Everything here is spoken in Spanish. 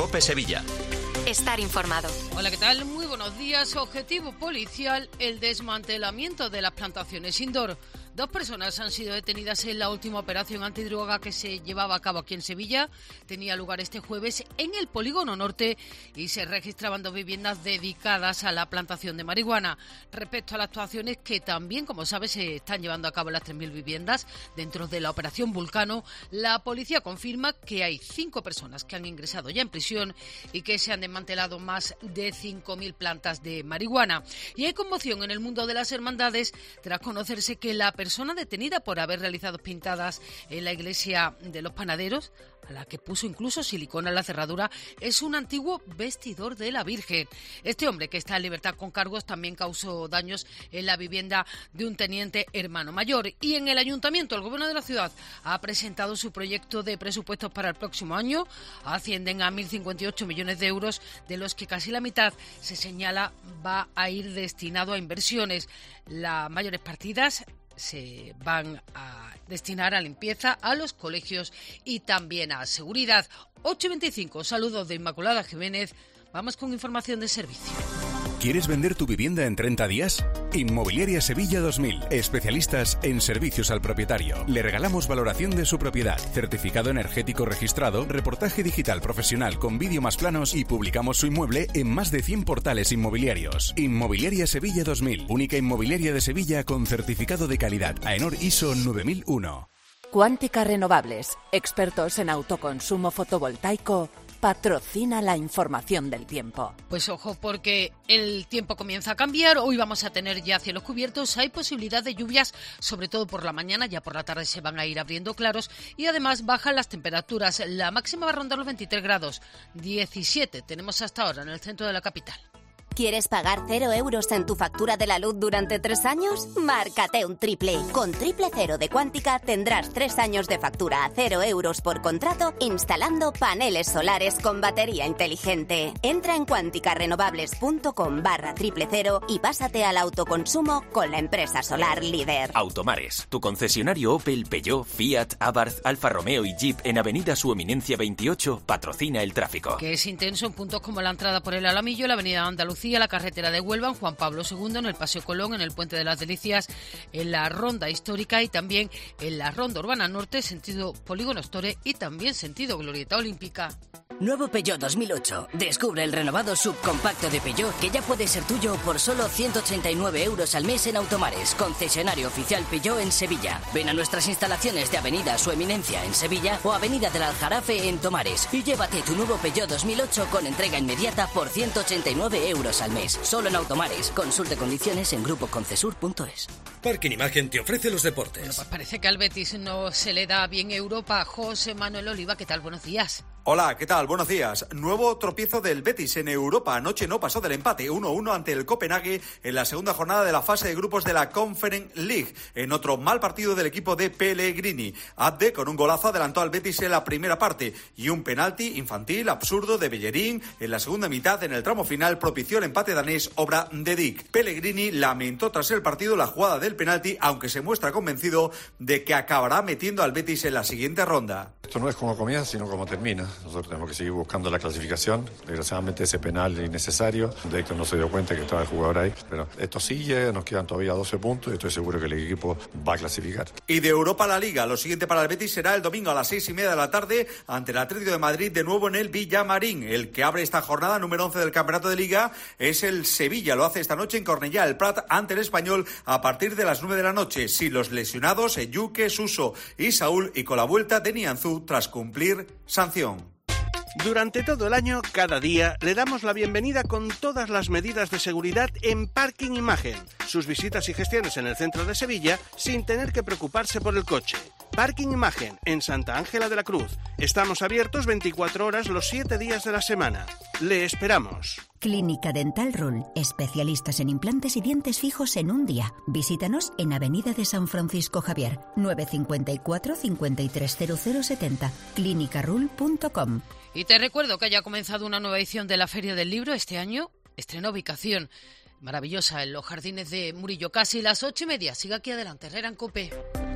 Cope Sevilla. Estar informado. Hola, ¿qué tal? Muy buenos días. Objetivo policial, el desmantelamiento de las plantaciones indoor. 2 personas han sido detenidas en la última operación antidroga que se llevaba a cabo aquí en Sevilla. Tenía lugar este jueves en el Polígono Norte y se registraban 2 viviendas dedicadas a la plantación de marihuana. Respecto a las actuaciones que también, como sabes, se están llevando a cabo en las 3.000 viviendas dentro de la operación Vulcano, la policía confirma que hay 5 personas que han ingresado ya en prisión y que se han desmantelado más de 5.000 plantas de marihuana. Y hay conmoción en el mundo de las hermandades tras conocerse que la persona detenida por haber realizado pintadas en la iglesia de los Panaderos, a la que puso incluso silicona en la cerradura, es un antiguo vestidor de la Virgen. Este hombre, que está en libertad con cargos, también causó daños en la vivienda de un teniente hermano mayor. Y en el ayuntamiento, el gobierno de la ciudad ha presentado su proyecto de presupuestos para el próximo año. Ascienden a 1.058 millones de euros, de los que casi la mitad se señala va a ir destinado a inversiones. Las mayores partidas se van a destinar a limpieza, a los colegios y también a seguridad. 8:25, saludos de Inmaculada Jiménez. Vamos con información de servicio. ¿Quieres vender tu vivienda en 30 días? Inmobiliaria Sevilla 2000, especialistas en servicios al propietario. Le regalamos valoración de su propiedad, certificado energético registrado, reportaje digital profesional con vídeo más planos y publicamos su inmueble en más de 100 portales inmobiliarios. Inmobiliaria Sevilla 2000, única inmobiliaria de Sevilla con certificado de calidad AENOR ISO 9001. Quántica Renovables, expertos en autoconsumo fotovoltaico, patrocina la información del tiempo. Pues ojo, porque el tiempo comienza a cambiar. Hoy vamos a tener ya cielos cubiertos. Hay posibilidad de lluvias, sobre todo por la mañana. Ya por la tarde se van a ir abriendo claros. Y además bajan las temperaturas. La máxima va a rondar los 23 grados. 17 tenemos hasta ahora en el centro de la capital. ¿Quieres pagar 0 euros en tu factura de la luz durante 3 años? Márcate un triple. Con Triple Cero de Quántica tendrás 3 años de factura a 0 euros por contrato instalando paneles solares con batería inteligente. Entra en quanticarenovables.com/0 y pásate al autoconsumo con la empresa solar líder. Automares, tu concesionario Opel, Peugeot, Fiat, Abarth, Alfa Romeo y Jeep en Avenida Su Eminencia 28 patrocina el tráfico. Que es intenso en puntos como la entrada por el Alamillo, la Avenida Andalucía, la carretera de Huelva, en Juan Pablo II, en el Paseo Colón, en el Puente de las Delicias, en la Ronda Histórica y también en la Ronda Urbana Norte, sentido Polígono Store y también sentido Glorieta Olímpica. Nuevo Peugeot 2008. Descubre el renovado subcompacto de Peugeot que ya puede ser tuyo por solo 189 euros al mes en Automares, concesionario oficial Peugeot en Sevilla. Ven a nuestras instalaciones de Avenida Su Eminencia en Sevilla o Avenida del Aljarafe en Tomares y llévate tu nuevo Peugeot 2008 con entrega inmediata por 189 euros al mes. Solo en Automares. Consulte condiciones en grupoconcesur.es. Parking Imagen te ofrece los deportes. Bueno, pues parece que al Betis no se le da bien Europa. José Manuel Oliva, ¿qué tal? Buenos días. Hola, ¿qué tal? Buenos días. Nuevo tropiezo del Betis en Europa. Anoche no pasó del empate 1-1 ante el Copenhague en la segunda jornada de la fase de grupos de la Conference League. En otro mal partido del equipo de Pellegrini. Abde, con un golazo, adelantó al Betis en la primera parte y un penalti infantil absurdo de Bellerín en la segunda mitad, en el tramo final, propició el empate danés, obra de Dick. Pellegrini lamentó tras el partido la jugada del penalti, aunque se muestra convencido de que acabará metiendo al Betis en la siguiente ronda. Esto no es como comienza, sino como termina. Nosotros tenemos que seguir buscando la clasificación. Desgraciadamente ese penal es innecesario. De hecho no se dio cuenta que estaba el jugador ahí. Pero esto sigue, nos quedan todavía 12 puntos y estoy seguro que el equipo va a clasificar. Y de Europa a la Liga, lo siguiente para el Betis será el domingo a las 6:30 de la tarde ante el Atlético de Madrid, de nuevo en el Villamarín. El que abre esta jornada número 11 del Campeonato de Liga es el Sevilla. Lo hace esta noche en Cornellá el Prat ante el Español a partir de las 9 de la noche. Sin los lesionados Eyuke, Suso y Saúl, y con la vuelta de Nianzú tras cumplir sanción. Durante todo el año, cada día, le damos la bienvenida con todas las medidas de seguridad en Parking Imagen. Sus visitas y gestiones en el centro de Sevilla sin tener que preocuparse por el coche. Parking Imagen, en Santa Ángela de la Cruz. Estamos abiertos 24 horas los 7 días de la semana. Le esperamos. Clínica Dental Rul, especialistas en implantes y dientes fijos en un día. Visítanos en Avenida de San Francisco Javier, 954 530070, clinicarul.com. Y te recuerdo que haya comenzado una nueva edición de la Feria del Libro este año. Estrena ubicación maravillosa en los jardines de Murillo, casi las 8:30. Siga aquí adelante, Herrera en COPE.